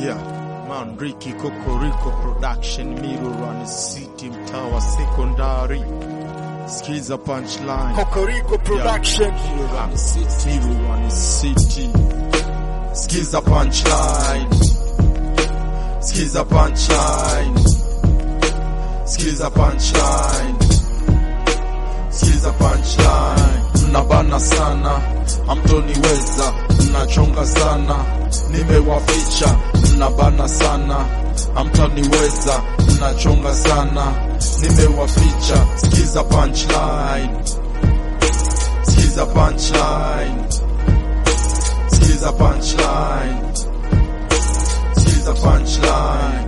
Yeah, man Ricky Kokoriko Production, Miru Run City, mtaa wa secondary. Skiza punchline. Kokoriko Production, Miru Run City, Miru Run City. Skiza punchline. Skiza punchline. Skiza punchline. Skiza punchline. Mnabana sana, hamtoniweza. Mnachonga sana, nimewaficha. Mnabana sana, hamtaniweza. Mnachonga sana, nimewaficha. Skiza punchline. Skiza punchline. Skiza punchline. Skiza punchline.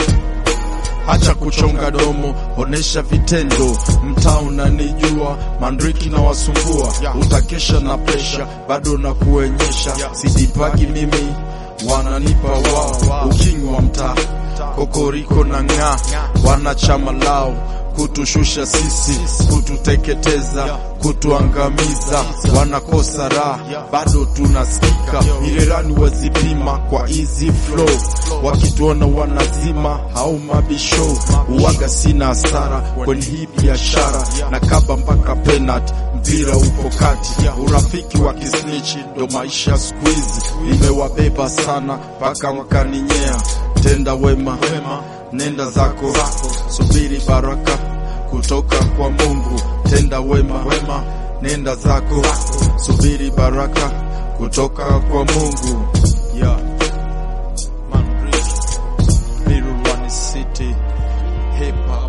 Acha kuchonga domo, onesha vitendo. Mtaa unanijua, Mandriki na wasumbua. Utakesha na presha, bado na kuenyesha. Sijipagi mimi, wananipa wao. Ukingi wa mtaa, Kokoriko na nga. Wanachama lao, kutushusha sisi, kututeketeza, kutuangamiza. Wanakosa raha, bado tunasikika. Irerani wazipima kwa easy flow. Wakituona wanazima, hau mabisho. Uwaga sina hasara kwenye hii biashara. Na kaba mpaka penalty, mpira upo kati. Urafiki wa kisnitch, ndo maisha squeeze. Nimewabeba sana, paka wakaninyea. Tenda wema, nenda zako, subiri baraka kutoka kwa Mungu. Tenda wema, nenda zako, subiri baraka kutoka kwa Mungu. Yeah, Mandriki, Miru Run City, hip hop.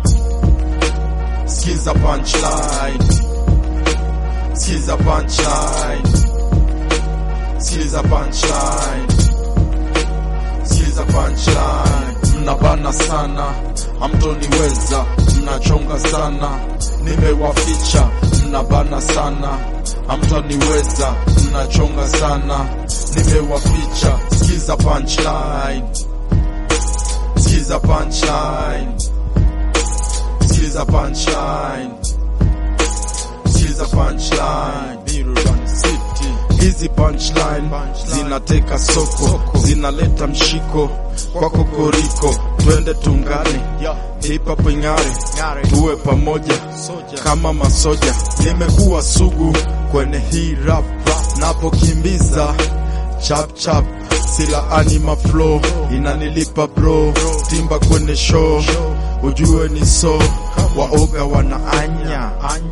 Skiza punchline. Skiza punchline. Skiza punchline. Skiza punchline. Mnabana sana, hamtoniweza. Mnachonga sana, nimewaficha. Mnabana sana, hamtoniweza. Mnachonga sana, nimewaficha. Skiza punchline. Skiza punchline. Skiza punchline. Skiza punchline. Miru Run City. Hizi punchline zinateka soko, zinaleta mshiko kwa Kokoriko. Twende tungane, hip hop ingare, tuwe pamoja kama masoja. Nimekuwa sugu kwenye hii rap, napokimbiza chap chap, sila anima flow inanilipa bro. Timba kwenye show, ujue ni so. Waoga wana anya.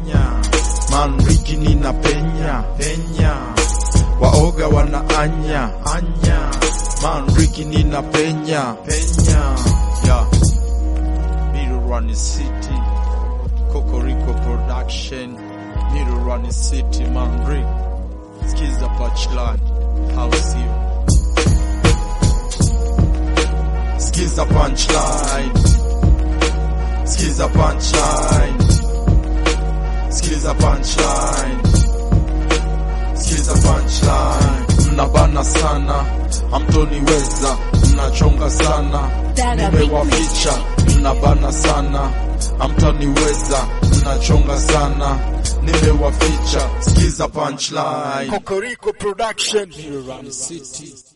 Mandriki nina penya. Waoga wana anya. Mandriki nina penya. Yeah, Miru Run City, Kokoriko Production, Miru Run City, Mandriki. Skiza punchline, house you. Skiza punchline. Skiza punchline. Skiza punchline. Skiza punchline. Mnabana sana, hamtoniweza. Mnachonga sana, nimewaficha. Mnabana sana, hamtaniweza. Mnachonga sana, nimewaficha. Skiza punchline. Kokoriko Production, Miru Run City.